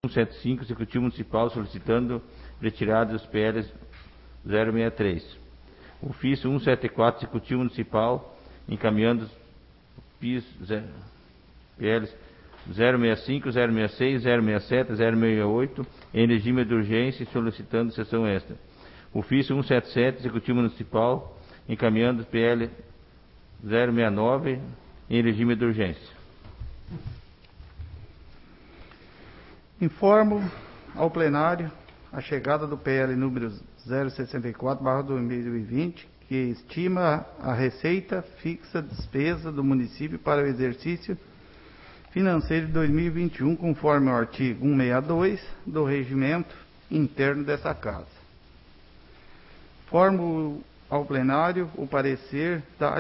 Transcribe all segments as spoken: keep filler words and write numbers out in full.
cento e setenta e cinco, Executivo Municipal solicitando retirada dos P Ls zero sessenta e três. Ofício cento e setenta e quatro, Executivo Municipal encaminhando P I S, P Ls zero sessenta e cinco, zero sessenta e seis, zero sessenta e sete, zero sessenta e oito em regime de urgência e solicitando sessão extra. Ofício cento e setenta e sete, Executivo Municipal encaminhando P L zero sessenta e nove em regime de urgência. Informo ao plenário a chegada do P L número zero sessenta e quatro barra dois mil e vinte, que estima a receita fixa despesa do município para o exercício financeiro de dois mil e vinte e um, conforme o artigo cento e sessenta e dois do regimento interno dessa casa. Informo ao plenário o parecer da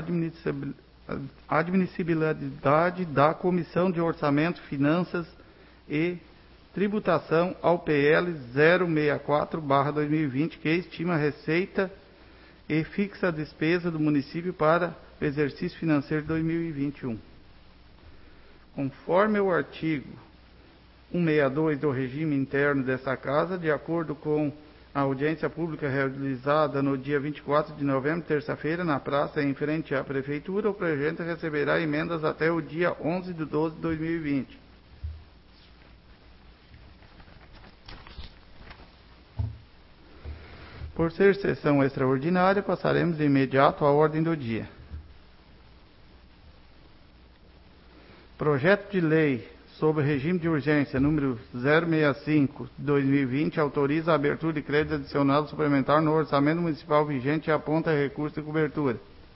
admissibilidade da Comissão de Orçamento, Finanças e Tributação ao P L zero sessenta e quatro barra dois mil e vinte, que estima a receita e fixa a despesa do município para o exercício financeiro de dois mil e vinte e um. Conforme o artigo cento e sessenta e dois do regime interno dessa casa, de acordo com a audiência pública realizada no dia vinte e quatro de novembro, terça-feira, na praça em frente à Prefeitura, o projeto receberá emendas até o dia onze de doze de dois mil e vinte. Por ser sessão extraordinária, passaremos de imediato à ordem do dia. Projeto de lei sobre regime de urgência número zero sessenta e cinco de dois mil e vinte autoriza a abertura de crédito adicional suplementar no orçamento municipal vigente e aponta recurso de cobertura.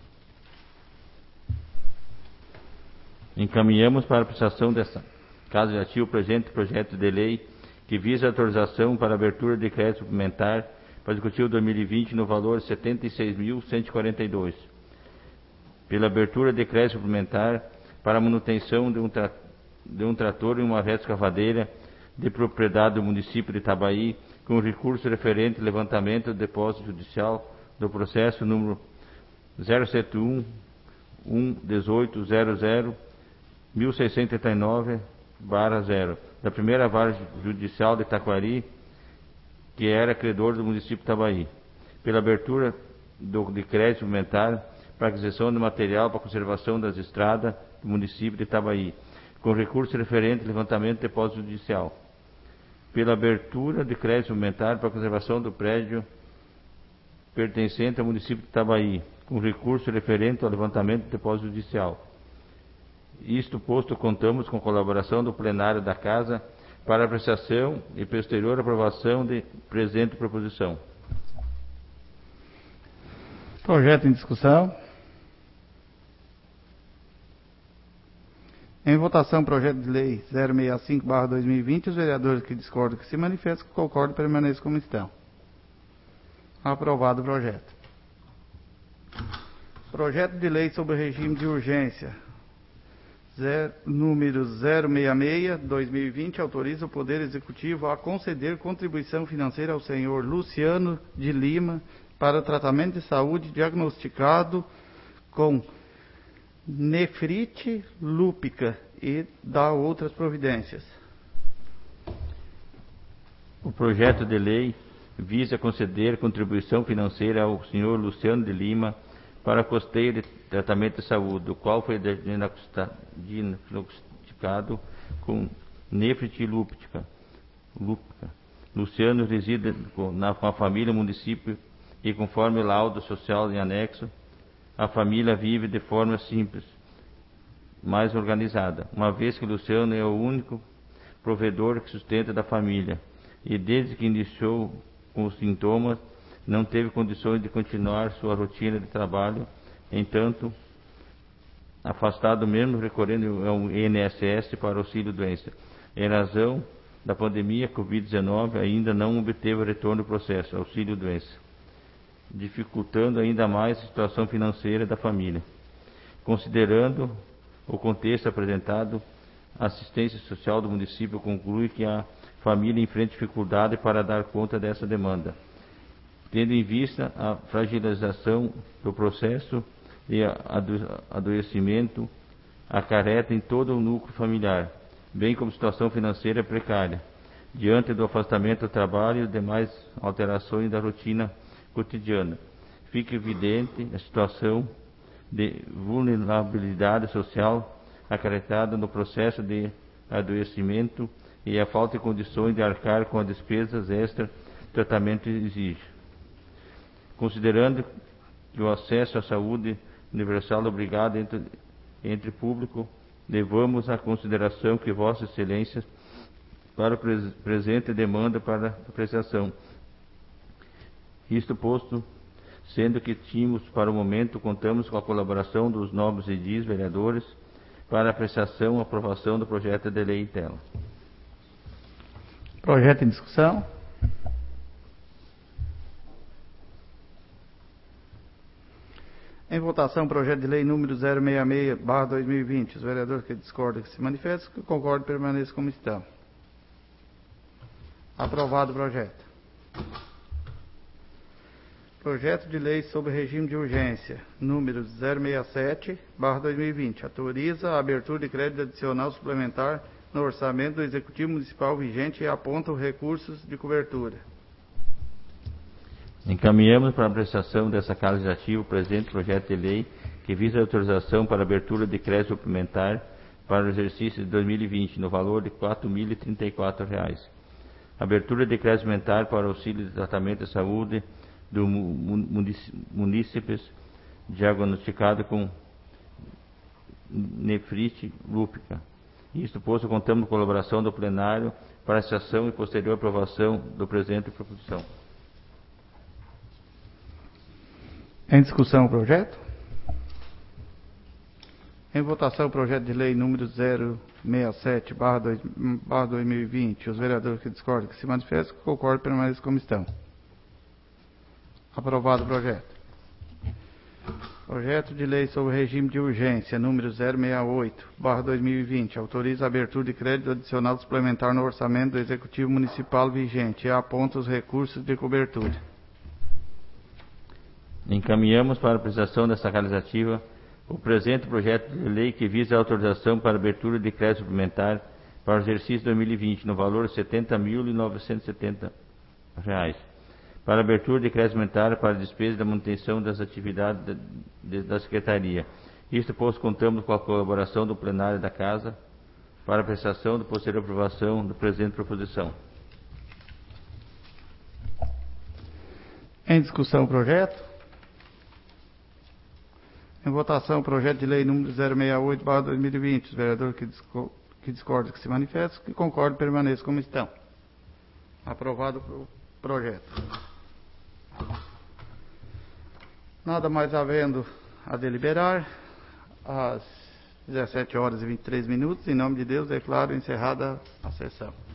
Encaminhamos para a apreciação dessa casa de ativo o presente projeto de lei que visa a autorização para abertura de crédito suplementar para o Executivo dois mil e vinte no valor de setenta e seis mil cento e quarenta e dois. Pela abertura de crédito suplementar para a manutenção de um, tra de um trator e uma retroescavadeira de propriedade do município de Itabaí, com recurso referente ao levantamento do depósito judicial do processo número zero setenta e um, um dezoito zero zero, mil seiscentos e trinta e nove barra zero, da primeira vara judicial de Taquari, que era credor do município de Itabaí, pela abertura do, de crédito suplementar para aquisição de material para conservação das estradas do município de Itabaí, com recurso referente ao levantamento do depósito judicial, pela abertura de crédito suplementar para a conservação do prédio pertencente ao município de Itabaí, com recurso referente ao levantamento do depósito judicial. Isto posto, contamos com colaboração do plenário da Casa para apreciação e posterior aprovação de presente proposição. Projeto em discussão. Em votação, projeto de lei zero sessenta e cinco barra dois mil e vinte, os vereadores que discordam que se manifestam, que concordam, permaneçam como estão. Aprovado o projeto. Projeto de lei sobre regime de urgência, zero, número zero sessenta e seis, dois mil e vinte, autoriza o Poder Executivo a conceder contribuição financeira ao senhor Luciano de Lima para o tratamento de saúde diagnosticado com nefrite lúpica e dá outras providências. O projeto de lei visa conceder contribuição financeira ao senhor Luciano de Lima para custeio de tratamento de saúde, do qual foi diagnosticado com nefrite lúpica. lúpica. Luciano reside na, com a família, município e, conforme o laudo social em anexo, a família vive de forma simples, mais organizada, uma vez que Luciano é o único provedor que sustenta da família e desde que iniciou com os sintomas não teve condições de continuar sua rotina de trabalho, entanto, afastado mesmo, recorrendo ao I N S S para auxílio doença. Em razão da pandemia Covid dezenove, ainda não obteve o retorno do processo auxílio doença, dificultando ainda mais a situação financeira da família. Considerando o contexto apresentado, a assistência social do município conclui que a família enfrenta dificuldade para dar conta dessa demanda, tendo em vista a fragilização do processo e adoecimento acarreta em todo o núcleo familiar, bem como situação financeira precária. diante do afastamento do trabalho e demais alterações da rotina cotidiana. Fica evidente a situação de vulnerabilidade social acarretada no processo de adoecimento e a falta de condições de arcar com as despesas extra que o tratamento exige. Considerando que o acesso à saúde universal obrigado entre, entre público, levamos à consideração que Vossa Excelência para o pres presente demanda para apreciação. Isto posto, sendo que tínhamos para o momento, contamos com a colaboração dos nobres edis vereadores para apreciação e aprovação do projeto de lei em tela. Projeto em discussão. Em votação, projeto de lei número zero seis seis barra dois mil e vinte. Os vereadores que discordam que se manifestem, que concordam permaneçam como estão. Aprovado o projeto. Projeto de lei sobre regime de urgência, número zero seis sete barra dois mil e vinte. Autoriza a abertura de crédito adicional suplementar no orçamento do Executivo Municipal vigente e aponta os recursos de cobertura. Encaminhamos para a apreciação dessa Casa Legislativa o presente projeto de lei que visa a autorização para abertura de crédito suplementar para o exercício de dois mil e vinte no valor de quatro mil e trinta e quatro reais. Abertura de crédito suplementar para auxílio de tratamento de saúde do munícipes diagnosticado com nefrite lúpica. Isto posto, contamos com a colaboração do plenário para a sessão e posterior aprovação do presente proposição. Em discussão o projeto? Em votação o projeto de lei número zero seis sete barra dois mil e vinte. Os vereadores que discordam que se manifestem, que concordam permaneçam como estão. Aprovado o projeto. Projeto de lei sobre regime de urgência, número zero seis oito barra dois mil e vinte. Autoriza a abertura de crédito adicional suplementar no orçamento do Executivo Municipal vigente e aponta os recursos de cobertura. Encaminhamos para a apreciação desta Casa Legislativa o presente projeto de lei que visa a autorização para abertura de crédito suplementar para o exercício dois mil e vinte no valor de setenta mil novecentos e setenta reais. Para abertura de crédito suplementar para despesas da manutenção das atividades da, de, da Secretaria. Isto posto, contamos com a colaboração do plenário da Casa para apreciação e posterior aprovação do presente proposição. Em discussão o projeto? Em votação o projeto de lei número zero seis oito barra dois mil e vinte. Os vereadores que, disco, que discordam que se manifestem, que concordam permaneçam como estão. Aprovado o projeto. Nada mais havendo a deliberar, às dezessete horas e vinte e três minutos, em nome de Deus, declaro encerrada a sessão.